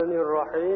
الرحيم.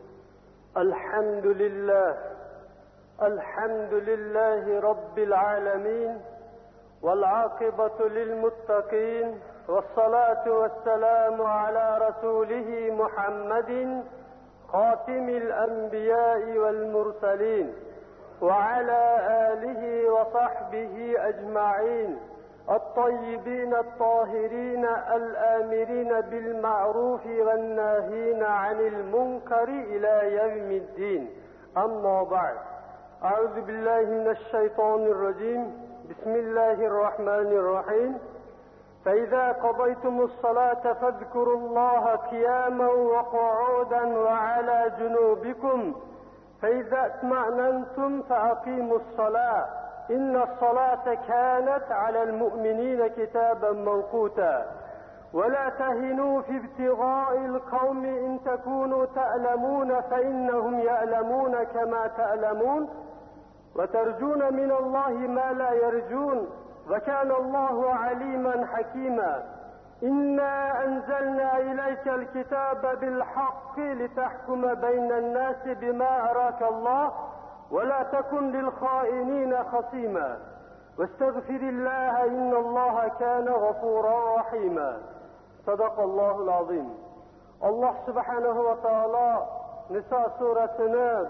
الحمد لله رب العالمين، والعاقبة للمتقين، والصلاة والسلام على رسوله محمد خاتم الأنبياء والمرسلين، وعلى آله وصحبه أجمعين الطيبين الطاهرين الآمرين بالمعروف والناهين عن المنكر إلى يوم الدين. أما بعد، أعوذ بالله من الشيطان الرجيم. بسم الله الرحمن الرحيم. فإذا قضيتم الصلاة فاذكروا الله قياما وقعودا وعلى جنوبكم فإذا اطمأننتم فأقيموا الصلاة إن الصلاة كانت على المؤمنين كتابا موقوتا ولا تهنوا في ابتغاء القوم إن تكونوا تألمون فإنهم يألمون كما تألمون وترجون من الله ما لا يرجون وكان الله عليما حكيما. إنا أنزلنا إليك الكتاب بالحق لتحكم بين الناس بما أراك الله ولا تكن للخائنين خصيما واستغفر الله إن الله كان غفورا رحيما. صدق الله العظيم. Allah subhanahu va taolo Niso surasini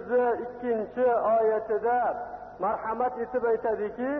102 oyatida marhamat etib aytadiki: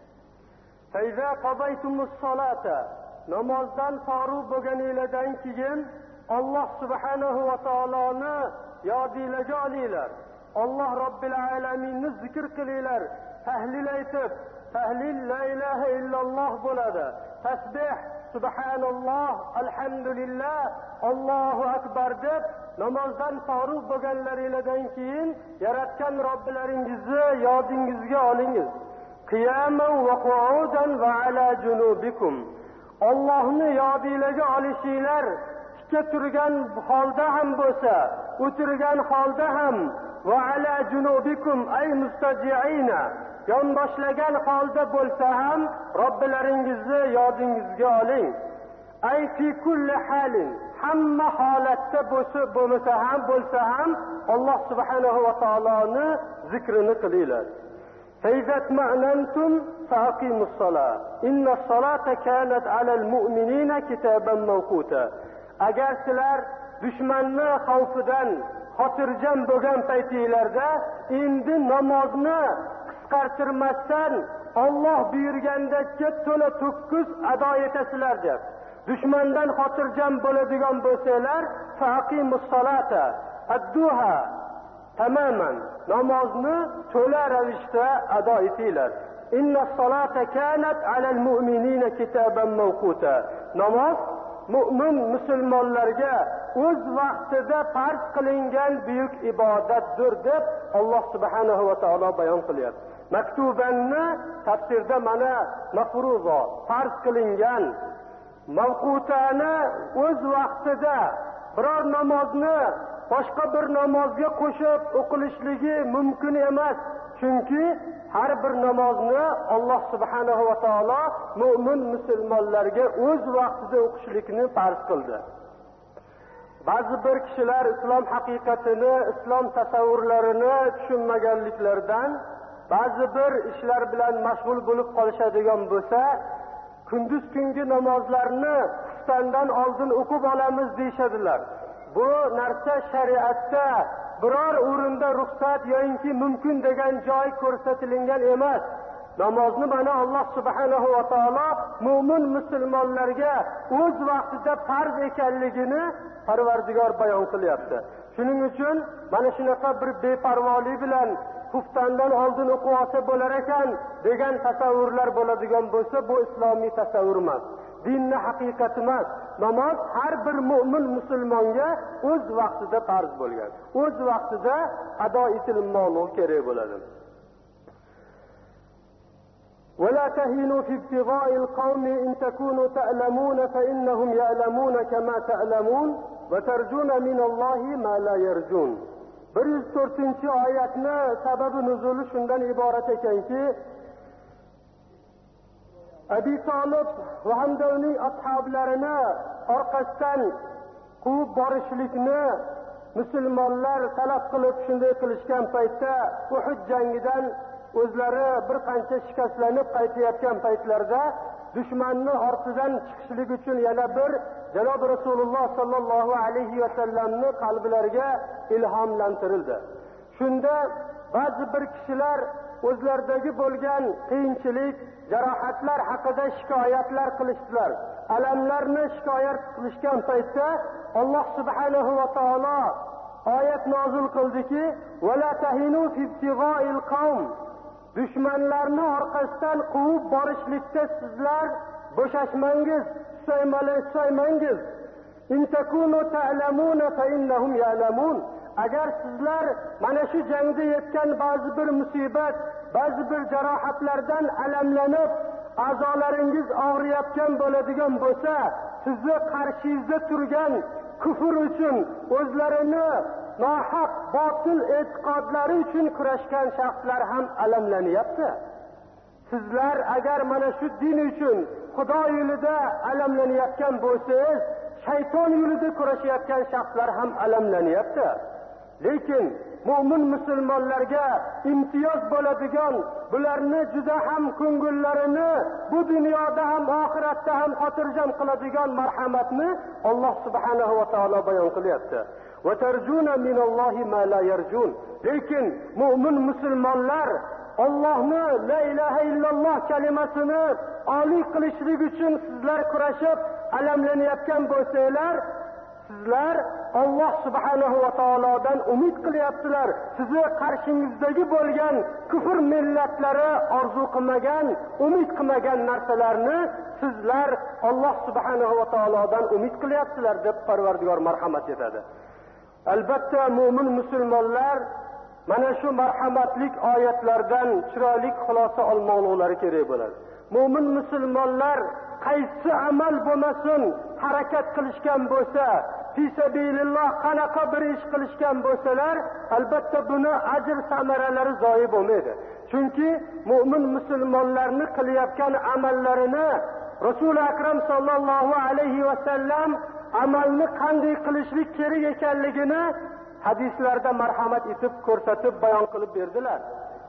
"Faiza qadaytumus solata", namozdan farugʼ bo'lganinglardan keyin Alloh subhanahu va taoloni yodinglarga olinglar. Alloh Robbil alaminni zikr qilinglar. Tahlil aytib, tahlil la ilaha illalloh bo'ladi. Tasbih subhanalloh, alhamdulillah, Allohu akbar deb namozdan farugʼ bo'lganlaringlardan keyin yaratgan Robbilaringizni yodingizga olingiz. Qiyaman va qu'udan va ala junubikum. Allohni yodinglarga olishinglar tikka turgan holda ham bo'lsa, o'tirgan holda ham, va ala junubikum ay mustaji'ina, yonboshlagan holda bo'lsa ham Robbilaringizni yodingizga oling. Ay fi kulli halin, hamma holatda bo'lsa ham Alloh subhanahu va taoloni zikrini qilinglar. فإذا اطمأننتم فأقيموا الصلاة إن الصلاة كانت على المؤمنين كتابا موقوتا. Agar sizlar dushmanni xavfidan xotirjam bo'lgan paytinglarda endi namozni qisqartirmasdan Alloh buyurgandekka to'la to'kis ado etasizlar deb. Dushmandan xotirjam bo'ladigan bo'lsanglar, faqimus solata adduha tamaman, namozni to'la ravishda ado etinglar. Inna solata kanat alal mu'minina kitaban mawquta. Namoz mu'min musulmonlarga o'z vaqtida farz qilingan buyuk ibodatdir deb Alloh subhanahu va taolo bayon qilyapti. Maktubanni tafsirda mana mafruzo, farz qilingan, mavqutani o'z vaqtida biror namozni boshqa bir namozga qo'shib o'qilishligi mumkin emas. Chunki har bir namozni Alloh subhanahu va taolo mu'min musulmonlarga o'z vaqtida o'qishlikni farz qildi. Ba'zi bir kishilar islom haqiqatini, islom tasavvurlarini tushunmaganliklaridan ba'zi bir ishlar bilan mashg'ul bo'lib qolishadigan bo'lsa, kunduz kungi namozlarni xuftandan oldin o'qib olamiz deyshadilar. Bu narsa shariatda biror o'rinda ruxsat yoki mumkin degan joy ko'rsatilgan emas. Namozni mana Alloh subhanahu va taolo mu'min musulmonlarga o'z vaqtida farz ekanligini Parvardigor bayon qilyapti. Shuning uchun mana shunaqa bir beparvolik bilan xuftandan oldin o'qib olsa bo'lar ekan degan tasavvurlar bo'ladigan bo'lsa, bu islomiy tasavvur emas. Dinni haqiqati emas. Namoz har bir mu'min musulmonga o'z vaqtida farz bo'lgan. O'z vaqtida ado etilmoqligi kerak bo'ladi. ولا تهنوا في ابتغاء القوم إن تكونوا تألمون فإنهم يألمون كما تألمون وترجون من الله ما لا يرجون. 104-oyatni sababi nuzuli shundan iborat ekanki, Abi Talib va hamda uning ashoblarini orqasidan quvib borishlikni musulmonlar talab qilib shunday qilishgan paytda Uhud jangidan o'zlari bir qancha shikastlanib qaytayotgan paytlarda dushmanni ortidan chiqishlik uchun yana bir janob Rasululloh sallallohu alayhi va sallamni qalblariga ilhomlantirildi. Shunda ba'zi bir kishilar o'zlaridagi bo'lgan qiyinchilik, jarohatlar haqida shikoyatlar qilishdilar. Alamlarni shikoyat qilishgan paytda Alloh subhanahu va taolo oyat nozil qildiki: "Va la tahinu fi ibtiga'il qawm." Dushmanlarni orqasidan quvib borishlikda sizlar bo'shashmangiz, susaymangiz. In takunu ta'lamuna fa innahum ya'lamun. Agar sizlar mana shu jangda yetgan ba'zi bir musibat, ba'zi bir jarohatlardan alamlanib, a'zolaringiz og'riyotgan bo'ladigan bo'lsa, sizni qarshingizda turgan kufr uchun o'zlarini nohaq, botil e'tiqodlari uchun kurashgan shaxslar ham alamlanyapti. Sizlar agar mana shu din uchun Xudo yo'lida alamlanayotgan bo'lsangiz, shayton yo'lida kurashayotgan shaxslar ham alamlanyapti. Lekin mu'min musulmonlarga imtiyoz bo'ladigan, bularni juda ham ko'ngillarini bu dunyoda ham oxiratda ham xotirjam qiladigan marhamatni Alloh subhanahu va taolo bayon qilyapti. Va tarjuna minallohi ma la yarjun. Lekin mu'min musulmonlar Allohni la ilaha illalloh kalimasini oliy qilishlik uchun sizlar kurashib alamlanayotgan bo'lsanglar, sizlar Alloh subhanahu va taolodan umid qilyapsizlar. Sizni qarshingizdagi bo'lgan kufr millatlari orzu qilmagan, umid qilmagan narsalarni sizlar Alloh subhanahu va taolodan umid qilyapsizlar deb Parvardigor marhamat etadi. Albatta mu'min musulmonlar mana shu marhamatlik oyatlardan chiroyli xulosa olmoqlari kerak bo'ladi. Mu'min musulmonlar qaysi amal bo'lmasin harakat qilishgan bo'lsa, fi sabililloh qanaqa bir ish qilishgan bo'lsalar, albatta buni ajr samaralari zoyi bo'lmaydi. Chunki mu'min musulmonlarni qilayotgan amallarini Rasul akram sallallohu alayhi va sallam amalni qanday qilishlik kerak ekanligini hadislarda marhamat etib ko'rsatib bayon qilib berdilar.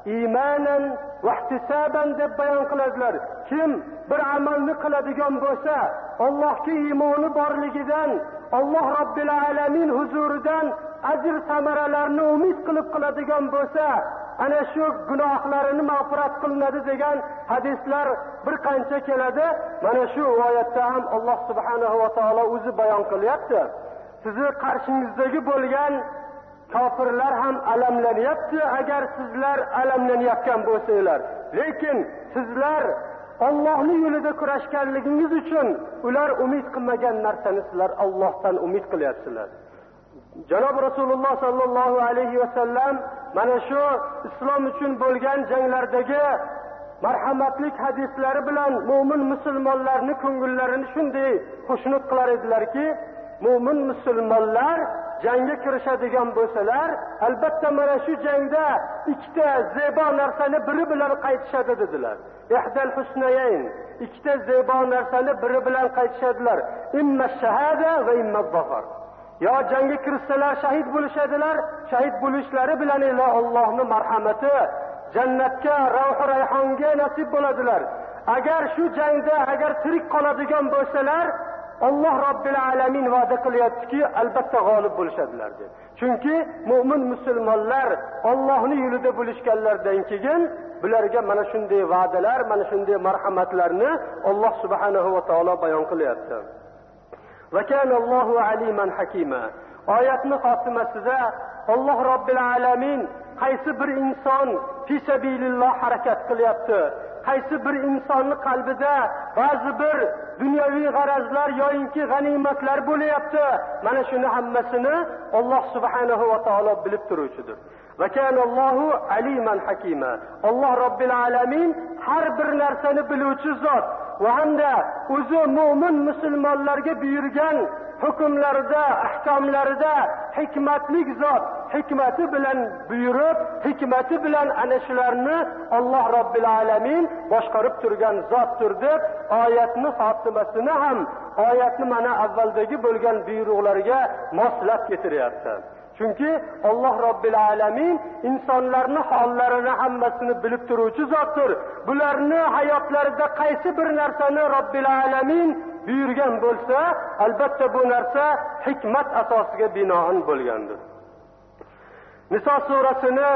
Imanan va ihtisaban deb bayon qiladilar. Kim bir amalni qiladigan bo'lsa, Allohga iymoni borligidan, Alloh Robbil alamin huzuridan ajr samaralarini umid qilib qiladigan bo'lsa, ana shu gunohlarini mag'firat qilinadi degan hadislar bir qancha keladi. Mana shu oyatda ham Alloh subhanahu va taolo o'zi bayon qilyapti. Sizni qarshingizdagi bo'lgan kofirlar ham alamlanyapti agar sizlar alamlanayotgan bo'lsanglar. Lekin sizlar Allohning yo'lida kurashganligingiz uchun ular umid qilmagan narsani sizlar Allohdan umid qilyapsizlar. Janob Rasululloh sallallohu alayhi va sallam mana shu islom uchun bo'lgan janglardagi marhamatlik hadislari bilan mu'min musulmonlarning ko'ngillarini shunday xushnud qilar edilarki, mu'min musulmonlar jangga kirishadigan bo'lsalar, albatta mana shu jangda ikkita zebo narsani biri bilan qaytishadi dedilar. Ihdal husnayayn, ikkita zebo narsani biri bilan qaytishadilar. Imma shahada va imma zafar. Yo jangga kirsalar shahid bo'lishadilar, shahid bo'lishlari bilan Allohning marhamati, jannatga, ravh rayhonga nasib bo'ladilar. Agar shu jangda agar tirik qoladigan bo'lsalar, Alloh Robbil alamin va'da qilyaptiki, albatta g'olib bo'lishadilar deb. Chunki mu'min musulmonlar Allohning yo'lida bo'lishganlardan keyin bularga mana shunday va'dalar, mana shunday marhamatlarni Alloh subhanahu va taolo bayon qilyapti. Va kana Allohu aliman hakima. Oyatning xotimasida Alloh Robbil alamin qaysi bir inson fi sabililloh harakat qilyapti, qaysi bir insonning qalbida ba'zi bir dunyoviy g'arazlar yoki g'animatlar bo'layapti, mana shuni hammasini Alloh subhanahu va taolo bilib turuvchidir. Va kana Allohu aliman hakima. Alloh Robbil alamin har bir narsani biluvchi zot va hamda o'zi mu'min musulmonlarga buyurgan hukmlarida, ahkomlarida hikmatli zot, hikmati bilan buyurib, hikmati bilan ana shularni Alloh Robbil alamin boshqarib turgan zotdir deb oyatni xotimasini ham oyatni mana avvaldagi bo'lgan buyruqlarga moslab keltiryapti. Chunki Alloh Robbil alamin insonlarning hollarini hammasini bilib turuvchi zotdir. Bularni hayotlarida qaysi bir narsani Robbil alamin buyurgan bo'lsa, albatta bu narsa hikmat asosiga binoan bo'lgandir. Niso surasini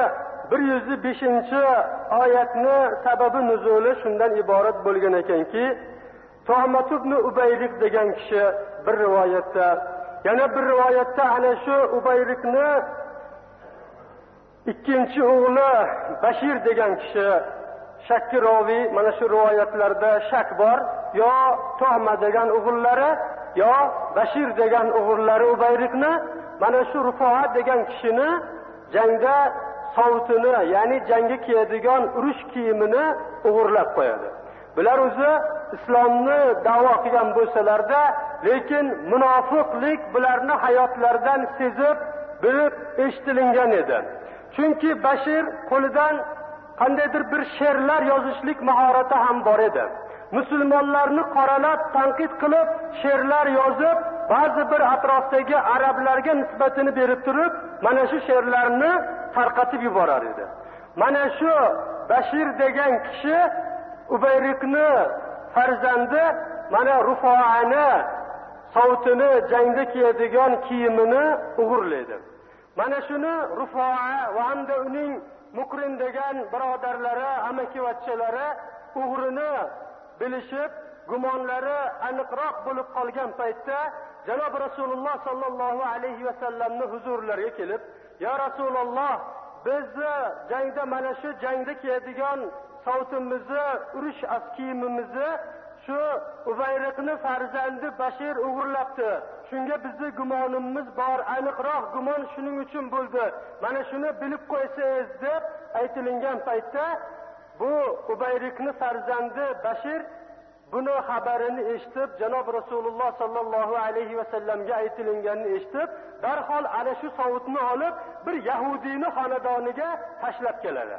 105-oyatni sababi nuzuli shundan iborat bo'lgan ekanki, Tuhmat ibn Ubayriq degan kishi bir rivoyatda, yana bir rivoyatda ana shu Ubayriqni ikkinchi o'g'li Bashir degan kishi shakki rovi, mana shu rivoyatlarda shak bor, yo Tuhma degan o'g'illari yo Bashir degan o'g'illari Ubayriqni mana shu Rufoa degan kishini jangda sovutini, ya'ni jangga kiyadigan urush kiyimini o'g'irlab qo'yadi. Bular o'zi islomni da'vo qilgan bo'lsalarda, lekin munofiqlik bularning hayotlaridan sezib, bilib eshitilingan edi. Chunki Bashir qo'lidan qandaydir bir she'rlar yozishlik mahorati ham bor edi. Musulmonlarni qoralab, tanqid qilib, she'rlar yozib, ba'zi bir atrofdagi arablarga nisbatini berib turib, mana shu she'rlarni tarqatib yuborar edi. Mana shu Bashir degan kishi Ubayriqni farzandi mana Rufoani sovutini, jangda kiyadigan kiyimini o'g'irlaydi. Mana shuni Rufoa va hamda uning Muqrin degan birodarlari, amakivachchalari o'g'rini bilishib, gumonlari aniqroq bo'lib qolgan paytda Janob Rasululloh sallallohu alayhi va sallamning huzurlariga kelib, "Ya Rasululloh, biz jangda mana shu jangda kiyadigan sovutimizni, urush kiyimimizni shu Ubayriqni farzandi Bashir o'g'irlabdi. Shunga bizning gumonimiz bor, aniqroq gumon shuning uchun bo'ldi. Mana shuni bilib qo'ysangiz" deb aytilgan paytda bu Ubayriqni farzandi Bashir buni xabarini eshitib, Janob Rasululloh sallallohu alayhi va sallamga aytilganini eshitib, darhol ana shu sovutni olib bir yahudiyni xonadoniga tashlab keladi.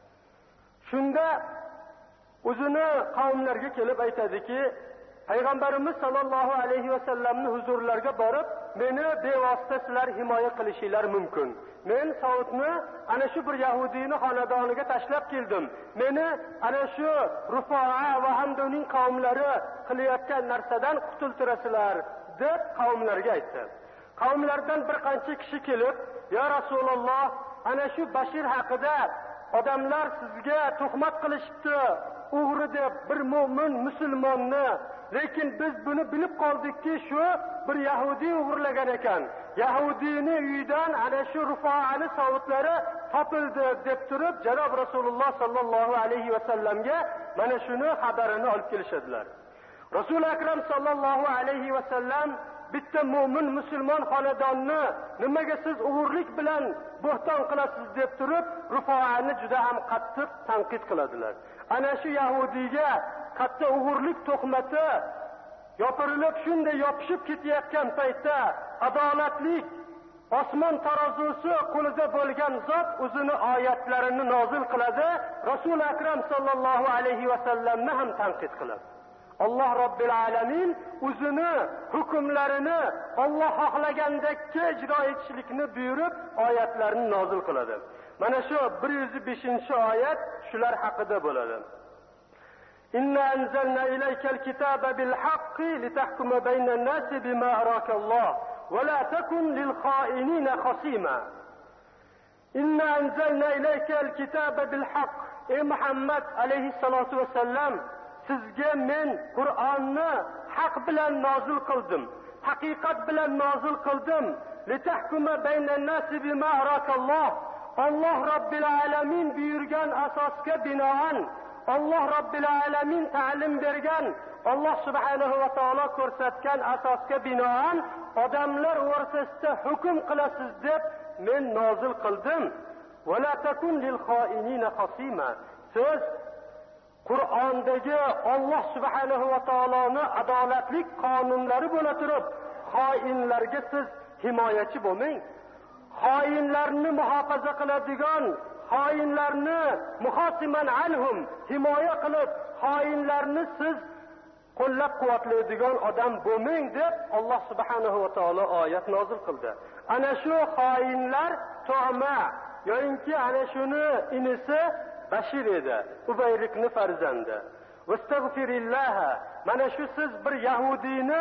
Shunda o'zini qavmlarga kelib aytadiki, Payg'ambarimiz sallallohu alayhi va sallamning huzurlariga borib, meni bevosita sizlar himoya qilishinglar mumkin. Men sovutni ana shu bir yahudiyni xonadoniga tashlab keldim. Meni ana shu Rufoa va hamda uning qavmlari qilayotgan narsadan qutultirasizlar deb qavmlarga aytdi. Qavmlardan bir qancha kishi kelib, "Ya Rasululloh, ana shu Bashir haqida odamlar sizga tuhmat qilishibdi, o'g'ri deb bir mo'min musulmonni, lekin biz buni bilib qoldikki, shu bir yahudiy o'g'irlagan ekan. Yahudiyni uyidan ana shu Rufoani sovutlari topildi" deb turib, Janob Rasululloh sallallohu alayhi va sallamga mana shuni xabarini olib kelishadilar. Rasul akram sallallohu alayhi va sallam bitta mo'min musulmon xonadonni nimaga siz o'g'irlik bilan bo'hton qilasiz deb turib, Rufoani juda ham qattiq tanqid qiladilar. Ana shu yahudiyga katta o'g'irlik tuhmati yopirilib, shunday yopishib ketayotgan paytda adolatlik osmon tarozusi qo'lida bo'lgan zot o'zini oyatlarini nozil qiladi, Rasul akram sallallohu alayhi va sallamni ham tanqid qiladi. Alloh Robbil alamin o'zini hukmlarini Alloh xohlagandekcha ijro etishlikni buyurib, oyatlarini nozil qiladi. Mana shu 105-oyat shular haqida bo'ladi. Inna anzalna ilaykal kitaba bil haqqi litahkuma baynan nasi bima arakalloh va la takun lil kha'inina khasima. Inna anzalna ilaykal kitaba bil haqq. Ey Muhammad alayhi salatu va sallam, sizga men Qur'onni haq bilan nozil qildim, haqiqat bilan nozil qildim. Litahkuma baynan nasi bima arakalloh. Alloh Robbil alamin buyurgan asosga binoan, Alloh Robbil alamin ta'lim bergan, Alloh subhanahu va taolo ko'rsatgan asosga binoan odamlar o'rtasida hukm qilasiz deb men nozil qildim. Va la takun lil kha'inina khasima. Siz Qur'ondagi Alloh subhanahu va taoloning adolatlik qonunlari bo'la turib, xoinlarga siz himoyachi bo'lmang. xoinlarni muhofaza qiladigan, xoinlarni muhosiman anhum himoya qilib, xoinlarni siz qo'llab-quvvatlaydigan odam bo'lmang deb Alloh subhanahu va taolo oyat nozil qildi. Ana shu xoinlar Tu'ma yo'inki ana shuni inisi Bashir edi, Ubayrikni farzandi. Vastagfirillah. Mana shu siz bir yahudiyni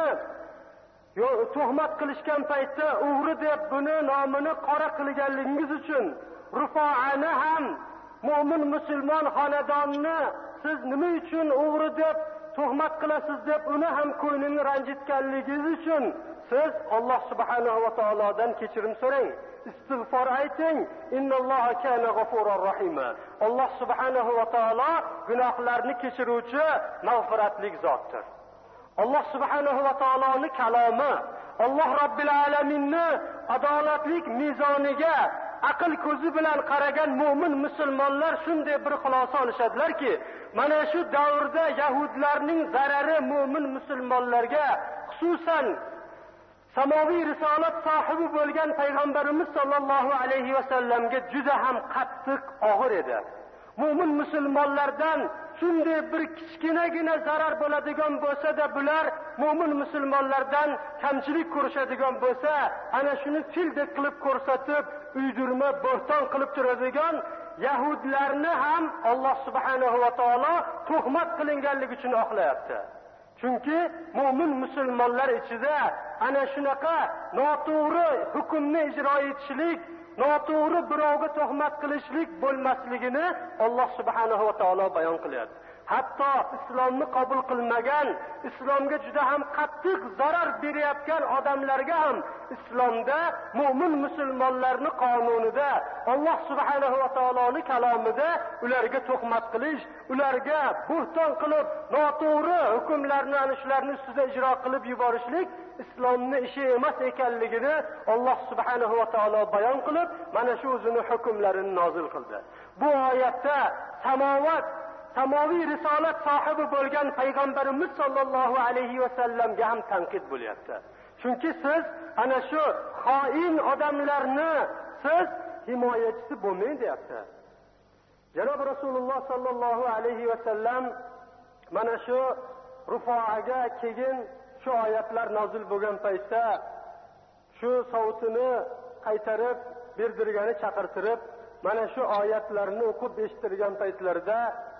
tuhmat qilishgan paytda o'g'ri deb buni nomini qora qilganligingiz uchun Rufoani ham mu'min musulmon xonadonni siz nima uchun o'g'ri deb tuhmat qilasiz deb uni ham ko'nglini ranjitganligingiz uchun siz Alloh subhanahu va taolodan kechirim so'rang, istig'for ayting. Innalloha kana g'afurur rahim. Alloh subhanahu va taolo gunohlarni kechiruvchi, mag'firatli zotdir. Alloh subhanahu va taoloning kalomi, Alloh robbil alaminni adolatlik mezoniga aql ko'zi bilan qaragan mu'min musulmonlar shunday bir xulosa olishadilarki, mana shu davrda yahudlarning zarari mu'min musulmonlarga, xususan samoviy risolat sohibi bo'lgan payg'ambarimiz sollallohu alayhi vasallamga juda ham qattiq og'ir edi. Mu'min musulmonlardan shunday bir kichkinagina zarar bo'ladigan bo'lsa-da, bular mu'min musulmonlardan kamchilik ko'rishadigan bo'lsa, ana shuni fildek qilib ko'rsatib, uydirma, bo'hton qilib turadigan yahudlarni ham Alloh subhanahu va taolo tuhmat qilinganligi uchun oqlayapti. Chunki mu'min musulmonlar ichida ana shunaqa noto'g'ri hukmni ijro etishlik, noto'g'ri birovga tuhmat qilishlik bo'lmasligini Alloh subhanahu va taolo bayon qilyapti. Hatto islomni qabul qilmagan, islomga juda ham qattiq zarar berayotgan odamlarga ham islomda mu'min musulmonlarning qonunida, Alloh subhanahu va taoloning kalomida ularga tuhmat qilish, ularga bo'hton qilib noto'g'ri hukmlarni ana shularning ustida ijro qilib yuborishlik islomning ishi emas ekanligini Alloh subhanahu va taolo bayon qilib, mana shu o'zining hukmlarini nozil qildi. Bu oyatda samoviy risolat sohibi bo'lgan payg'ambarimiz sollallohu alayhi vasallamga ham tanqid bo'lyapti. Chunki siz ana shu xoin odamlarni siz himoyachisi bo'lmang deyapti. Janob Rasululloh sollallohu alayhi vasallam mana shu Rufoaga keyin shu oyatlar nozil bo'lgan paytda shu savutini qaytarib berdirgani chaqirtirib, mana shu oyatlarni o'qib eshittirgan paytlarida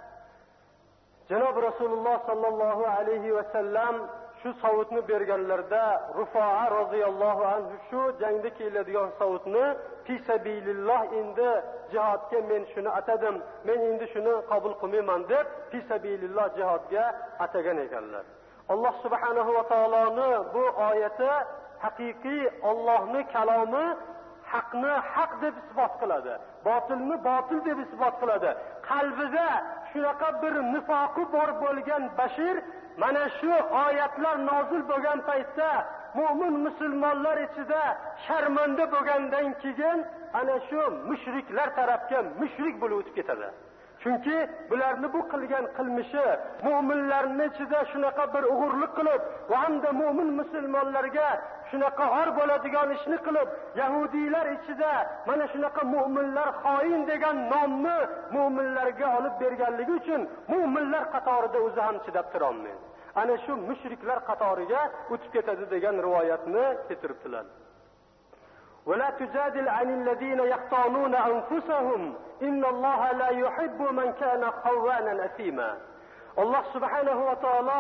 Janob Rasululloh sallallohu alayhi va sallam shu savutni berganlarda Rufoa roziyallohu anhu shu jangda keladigan savutni fi sabilillah endi jihodga men shuni atadim, men endi shuni qabul qilmayman deb fi sabilillah jihodga atagan ekanlar. Alloh subhanahu va taoloni bu oyati haqiqiy Allohning kalomi haqni haq deb isbot qiladi, botilni botil deb isbot qiladi. Qalbida shunaqa bir nifoqi bor bo'lgan Bashir mana shu oyatlar nozil bo'lgan paytda mu'min musulmonlar ichida sharmanda bo'lgandan keyin ana shu mushriklar tarafga mushrik bo'lib o'tib ketadi. Chunki bularni bu qilgan qilmishi mu'minlarning ichida shunaqa bir o'g'irlik qilib va hamda mu'min musulmonlarga shunaqa or bo'ladigan ishni qilib, yahudiylar ichida mana shunaqa mu'minlar xoin degan nomni mu'minlarga olib berganligi uchun mu'minlar qatorida o'zi ham chidab tura olmaydi. Ana shu mushriklar qatoriga o'tib ketadi degan rivoyatni keltiribdilar. ولا تجادل عن الذين يختانون أنفسهم إن الله لا يحب من كان خوانا أثيما. Allah subhanahu wa ta'ala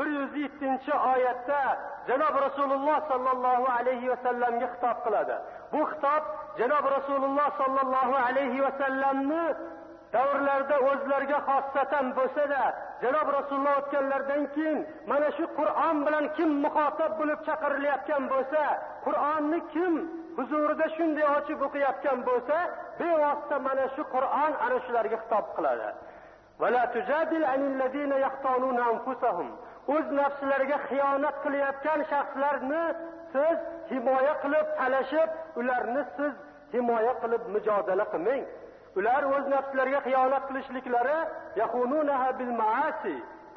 107-oyatda Janob Rasululloh sallallohu alayhi va sallamga xitob qiladi. Bu xitob Janob Rasululloh sallallohu alayhi va sallamni davrlarda o'zlariga xossatan bo'lsa-da, Janob Rasululloh o'tganlardan keyin mana shu Qur'on bilan kim muxotab bo'lib chaqirilayotgan bo'lsa, Qur'onni kim huzurida shunday ochib o'qiyotgan bo'lsa, bevosita mana shu Qur'on ana shularga xitob qiladi. ولا تجادل عن الذين يختانون أنفسهم. O'z nafslariga xiyonat qilayotgan shaxslarni siz himoya qilib talashib, ularni siz himoya qilib mujodala qilmang. Ular o'z nafslariga xiyonat qilishliklari yahununaha bil maasi,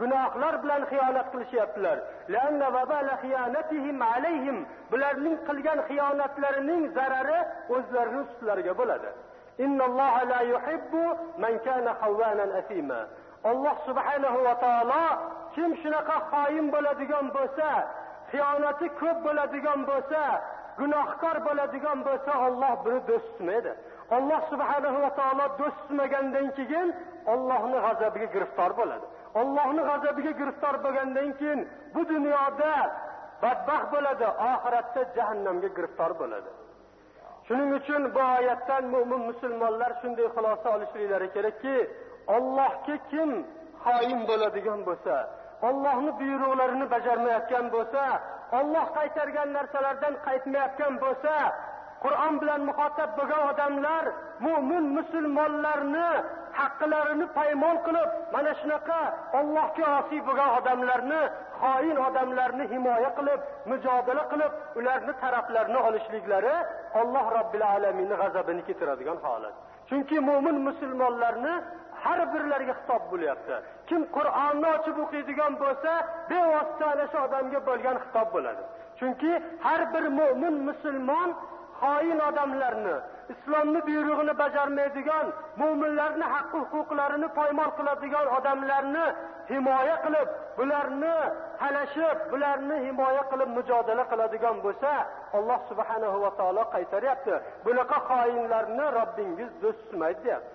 gunohlar bilan xiyonat qilishyaptilar. Lanna vabala xiyanatihim alayhim. Bularning qilgan xiyonatlarining zarari o'zlarining ustlariga bo'ladi. Innalloha la yuhibbu man kana xawanan asima. Alloh subhanahu va taolo kim shunaqa xoin bo'ladigan bo'lsa, xiyonati ko'p bo'ladigan bo'lsa, gunohkor bo'ladigan bo'lsa, Alloh buni do'st tutmaydi. Alloh subhanahu va taolo do'st tutmagandan keyin Allohning g'azabiga giriftor bo'ladi. Allohning g'azabiga giriftor bo'lgandan keyin bu dunyoda badbaxt bo'ladi, oxiratda jahannamga giriftor bo'ladi. Shuning uchun bu oyatdan mu'min musulmonlar shunday xulosa olishliklari kerakki, Allohga kim xoin bo'ladigan bo'lsa, Allohning buyruqlarini bajarmayotgan bo'lsa, Alloh qaytargan narsalardan qaytmayotgan bo'lsa, Qur'on bilan muxotab bo'lgan odamlar mu'min musulmonlarni haqqlarini paymon qilib, mana shunaqa Allohga osiy bo'lgan odamlarni, xoin odamlarni himoya qilib, mujodala qilib, ularni taraflarini olishliklari Alloh Robbil alaminning g'azabini keltiradigan holat. Chunki mu'min musulmonlarni har birlariga xitob bo'lyapti. Kim Qur'onni ochib o'qiydigan bo'lsa, bevosita ana shu odamga bo'lgan xitob bo'ladi. Chunki har bir mu'min musulmon xoin odamlarni, islomning buyrug'ini bajarmaydigan, mu'minlarning haq-huquqlarini poymol qiladigan odamlarni himoya qilib, bularni talashib, bularni himoya qilib mujodala qiladigan bo'lsa, Alloh subhanahu va taolo qaytaryapti. Bunaqa xoinlarni Robbingiz do'st tutmaydi deyapti.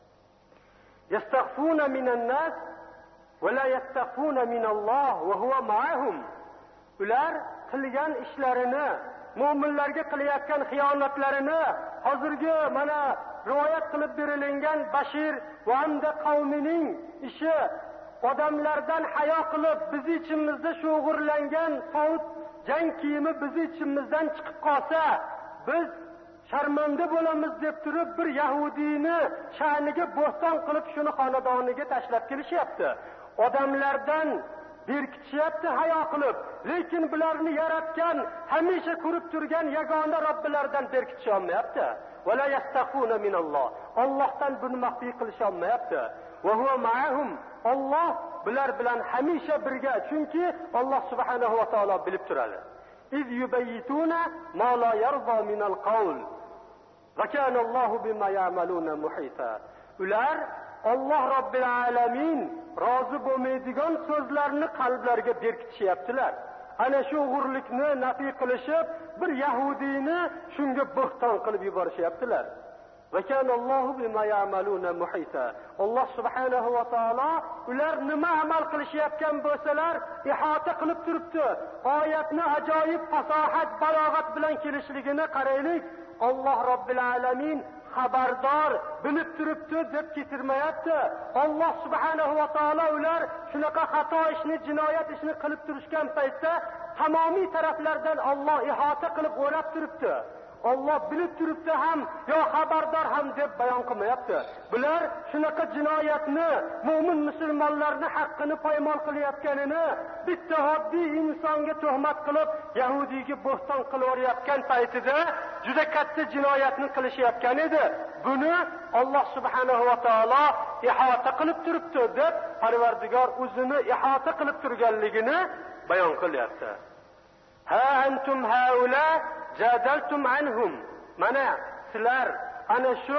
Yastaghfuna minan nas va la yastaghfuna minalloh va huwa ma'ahum. Ular qilgan ishlarini, mu'minlarga qilayotgan xiyonatlarini hozirgi mana rivoyat qilib berilgan Bashir va hamda qavmining ishi, odamlardan hayo qilib biz ichimizda sho'g'irlangan sovut jang kiyimi biz ichimizdan chiqib qolsa, biz sharmanda bo'lamiz deb turib bir yahudiyni sha'niga bo'ston qilib shuni xonadoniga tashlab kelishyapti. Odamlardan berkitishyapti hayo qilib, lekin bularni yaratgan, hamisha ko'rib turgan yagona Robbilaridan berkitisha olmayapti. Va la yastaghfuna minalloh. Allohdan buni maxfiy qilisha olmayapti. Va huwa ma'ahum. Alloh bular bilan hamisha birga, chunki Alloh subhanahu va taolo bilib turadi. Iz yubayituna ma la yarda minal qawl. Va kana Allohu bima ya'maluna muhita. Ular Alloh Robbil alamin rozi bo'lmaydigan so'zlarni qalblariga berkitishyaptilar. Ana shu o'g'irlikni nafiy qilishib, bir yahudiyni shunga bo'xton qilib yuborishyaptilar. Va kana Allohu bima ya'maluna muhita. Alloh subhanahu va taolo ular nima amal qilishayotgan bo'lsalar, ihota qilib turibdi. Oyatni ajoyib fasohat, balog'at bilan kelishligini qaraylik. Alloh Robbil alamin xabardor, bilib turibdi deb ketirmayapti. Alloh subhanahu va taolo ular shunaqa xato ishni, jinoyat ishni qilib turishgan paytda tamomiy taraflardan Alloh ihota qilib o'rab turibdi. Alloh bilib turibdi ham, yo xabardor ham deb bayon qilmayapti. Bular shunaqa jinoyatni, mu'min musulmonlarning haqqini poymol qilayotganini bitta oddiy insonga tuhmat qilib, yahudiyga bo'xton qilib o'rayotgan paytida juda katta jinoyatni qilishayotgan edi. Buni Alloh subhanahu va taolo ihota qilib turibdi deb Parvardigor o'zini ihota qilib turganligini bayon qilyapti. Ha antum haula jadaltum anhum. Mana sizlar ana shu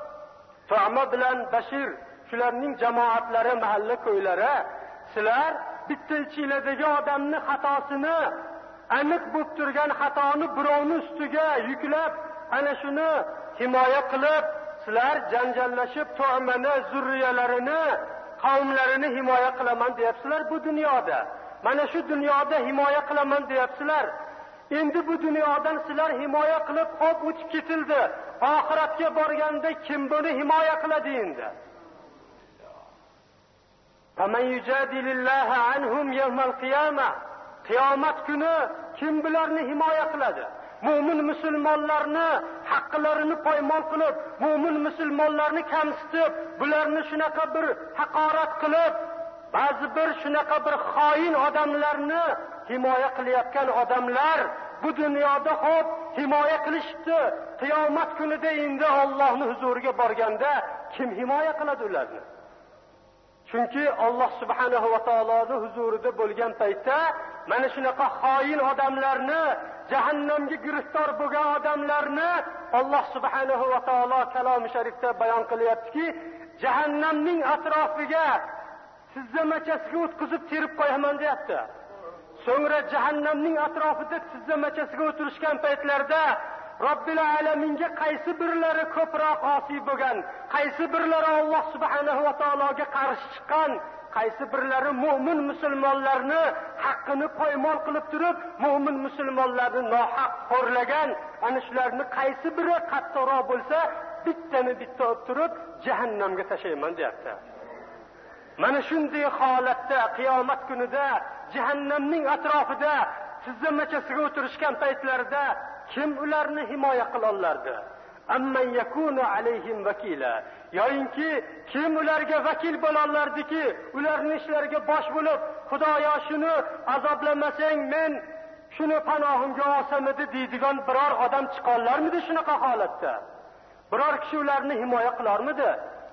Tu'ma bilan Bashir, shularning jamoatlari, mahalla ko'ylari, sizlar bitta ichinglardagi odamni xatosini, aniq bo'lib turgan xatoni birovning ustiga yuklab, ana shuni himoya qilib, sizlar janjallashib Tu'mani, zurriyalarini, qavmlarini himoya qilaman deyapsizlar bu dunyoda. Mana shu dunyoda himoya qilaman deyapsizlar. Endi bu dunyodan sizlar himoya qilib qo'p o'tib ketildi. Oxiratga borganda kim buni himoya qiladi endi? Faman yujadilillaha anhum yawmal qiyamah. Qiyomat kuni kim bularni himoya qiladi? Mu'min musulmonlarni haqqlarini poymol qilib, mu'min musulmonlarni kamsitib, bularni shunaqa bir haqorat qilib, ba'zi bir shunaqa bir xoin odamlarni himoya qilayotgan odamlar bu dunyoda xo'p himoya qilishdi. Qiyomat kunida endi Allohning huzuriga borganda kim himoya qiladi ularni? Chunki Alloh subhanahu va taoloning huzurida bo'lgan paytda mana shunaqa xoin odamlarni, jahannamga giriftor bo'lgan odamlarni Alloh subhanahu va taolo kalomi sharifda bayon qilyaptiki, jahannamning atrofiga tizzamachasiga o'tkazib terib qo'yaman deyapti. So'ngra jahannamning atrofida tizzamachasiga o'tirishgan paytlarda Robbil alaminga qaysi birlari ko'proq osiy bo'lgan, qaysi birlari Alloh subhanahu va taologa qarshi chiqqan, qaysi birlari mu'min musulmonlarni haqqini poymol qilib turib, mu'min musulmonlarni nohaq xo'rlagan, ana shularni qaysi biri qattiqroq bo'lsa, bittani bitta olib turib jahannamga tashlayman deyapti. Mana shunday holatda qiyomat kunida jahannamning atrofida tizzamachasiga o'tirishgan paytlarida kim ularni himoya qila olardi? Amman yakunu alayhim vakila. Yo'inki kim ularga vakil bo'la olardiki, ularning ishlariga bosh bo'lib, Xudoyo shuni azoblamasang men shuni panohimga olsamidi deydigan biror odam chiqa olarmidi shunaqa holatda? Biror kishi ularni himoya qilarmidi?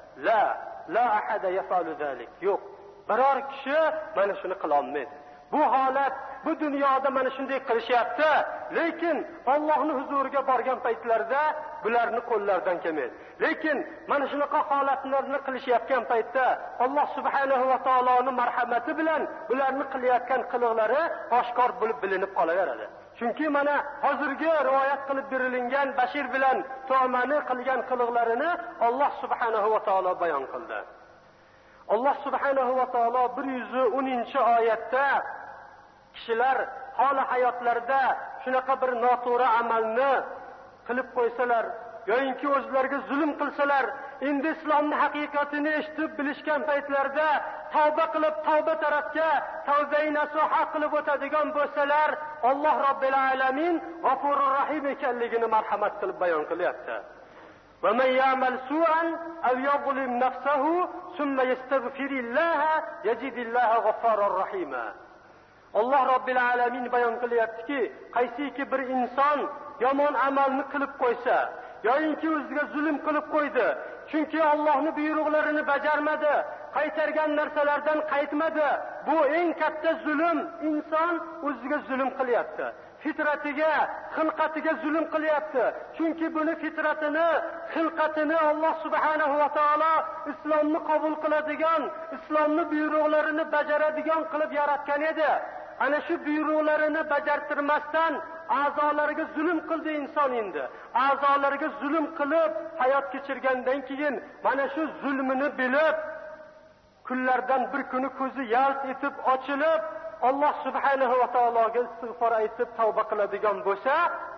La ahada yafalu zalik. Yo'q. Biror kishi mana shuni qila olmaydi. Bu holat bu dunyoda mana shunday qilishyapti, lekin Allohning huzuriga borgan paytlarida bularni qo'llaridan kelmaydi. Lekin mana shunaqa holatlarni qilishyotgan paytda Alloh subhanahu va taoloning marhamati bilan bularni qilayotgan qiliqlari oshkor bo'lib bilinib qolaveradi. Chunki mana hozirgi rivoyat qilib berilgan Bashir bilan Tu'mani qilgan qiliqlarini Alloh subhanahu va taolo bayon qildi. Alloh subhanahu va taolo 110-oyatda kishilar holi hayotlarida shunaqa bir noto'g'ri amalni qilib qo'ysalar, yo'inki o'zlariga zulm qilsalar, endi islomning haqiqatini eshitib bilishgan paytlarida tavba qilib tavba tarafga tavba-i nasuha qilib o'tadigan bo'lsalar, Alloh Robbil alamin G'afurur Rahim ekanligini marhamat qilib bayon qilyapti. Va man ya'mal su'an aw yuzlim nafsahu thumma yastaghfirillaha yajidillaha G'afurur Rahima. Alloh Robbil alamin bayon qilyaptiki, qaysiki bir inson yomon amalni qilib qo'ysa, yo'inki o'ziga zulm qilib qo'ydi, chunki Allohning buyruqlarini bajarmadi, qaytargan narsalardan qaytmadi, bu eng katta zulm. Inson o'ziga zulm qilyapti, fitratiga, xilqatiga zulm qilyapti. Chunki buni fitratini, xilqatini Alloh subhanahu va taolo islomni qabul qiladigan, islomning buyruqlarini bajaradigan qilib yaratgan edi. Ana shu buyruqlarini bajartirmasdan a'zolariga zulm qildi inson endi. A'zolariga zulm qilib hayot kechirgandan keyin mana shu zulmini bilib, kunlardan bir kuni ko'zi yalt etib ochilib, Alloh subhanahu va taologa istig'for aytib tavba qiladigan bo'lsa,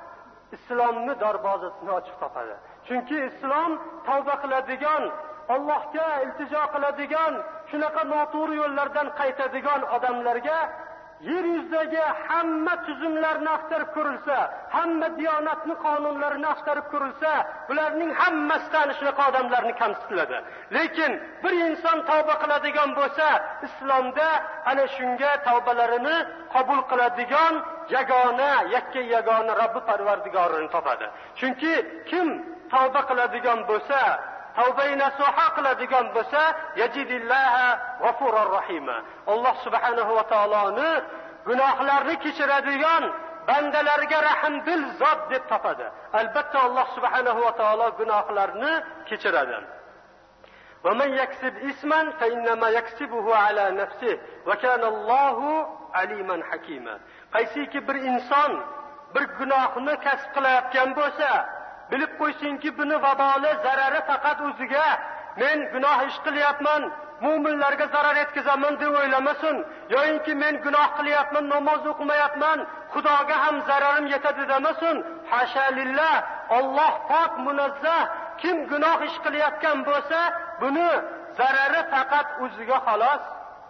islomni darvozasini ochiq topadi. Chunki islom tavba qiladigan, Allohga iltijo qiladigan, shunaqa noto'g'ri yo'llardan qaytadigan odamlarga yer yuzidagi hamma tuzumlarni axtarib ko'rilsa, hamma diyonatni qonunlarini axtarib ko'rilsa, bularning hammasidan shunaqa odamlarni kamsitiladi. Lekin bir inson tavba qiladigan bo'lsa, islomda ana shunga tavbalarini qabul qiladigan yagona, yakka yagona Robbi Parvardigorini topadi. Chunki kim tavba qiladigan bo'lsa, tavba-i nasuha qiladigan bo'lsa, yajidillaha G'afurur Rahima. Alloh subhanahu va taoloni gunohlarni kechiradigan bandalarga rahmdil zot deb topadi. Albatta Alloh subhanahu va taolo gunohlarni kechiradi. Va man yaksib isman fa innama yaksibuhu ala nafsihi va kana Allohu aliman hakima. Qaysiki bir inson bir gunohni kasb qilayotgan bo'lsa, bilib qo'ysinki buni vaboli, zarari faqat o'ziga. Men gunoh ish qilyapman, mu'minlarga zarar yetkazaman deb o'ylamasin. Yo'inki men gunoh qilyapman, namoz o'qimayapman, Xudoga ham zararim yetadi demasin. Hasha lillah, Alloh pok munazzah. Kim gunoh ish qilayotgan bo'lsa, buni zarari faqat o'ziga xolos.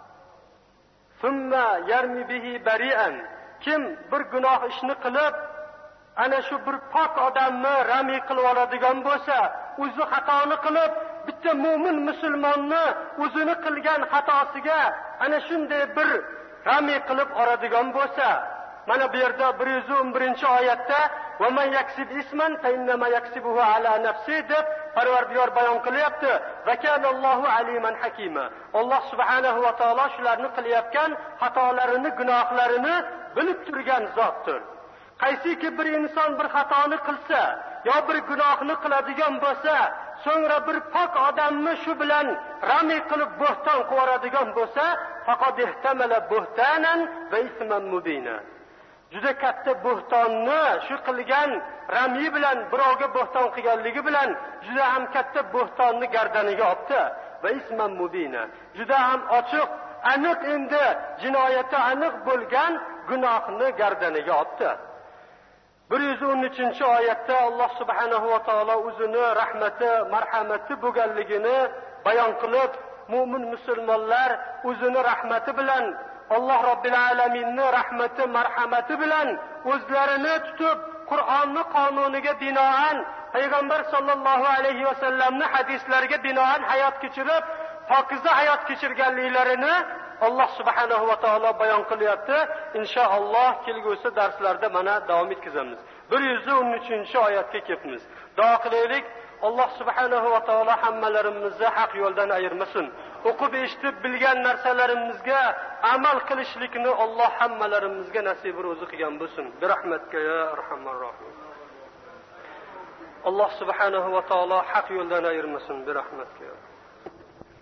Summa yarmi bihi bari'an. Kim bir gunoh ishni qilib ana shu bir pok odamni rami qilib oladigan bo'lsa, o'zi xatoni qilib, bitta mu'min musulmonni o'zini qilgan xatosiga ana shunday bir rami qilib oladigan bo'lsa, mana bu yerda 111-oyatda va man yaksib isman fa innama yaksibuhu ala nafsi deb Parvardigor bayon qilyapti. Va kanallohu aliman hakima. Alloh subhanahu va taolo shularni qilayotgan xatolarini, gunohlarini bilib turgan zotdir. Qaysiki bir inson bir xatoni qilsa, yo bir gunohni qiladigan bo'lsa, so'ngra bir pok odamni shu bilan rami qilib bo'hton qo'radigan bo'lsa, faqat ihtamala buhtanan va isman mubina. Juda katta bo'htonni shu qilgan rami bilan birovga bo'hton qilganligi bilan juda ham katta bo'htonni gardaniga olibdi va isman mubina. Juda ham ochiq, aniq endi jinoyati aniq bo'lgan gunohni gardaniga olibdi. 113-oyatda Alloh subhanahu va taolo o'zini rahmati, marhamati bo'lganligini bayon qilib, mu'min musulmonlar o'zini rahmati bilan, Alloh robbil alaminning rahmati, marhamati bilan o'zlarini tutib, Qur'onning qonuniga binoan, payg'ambar sollallohu alayhi va sallamning hadislariga binoan hayot kechirib, pokiza hayot kechirganliklarini Alloh subhanahu va taolo bayon qilyapti. Inshaalloh kelgusi darslarda mana davom etkazamiz. 113-oyatga kelibmiz. Duo qilaylik. Alloh subhanahu va taolo hammalarimizni haq yo'ldan ayirmasin. O'qib eshitib bilgan narsalarimizga amal qilishlikni Alloh hammalarimizga nasib ro'zi qilgan bo'lsin. Bi rahmatka ya arhamar rohim. Alloh subhanahu va taolo haq yo'ldan ayirmasin. Bi rahmatka.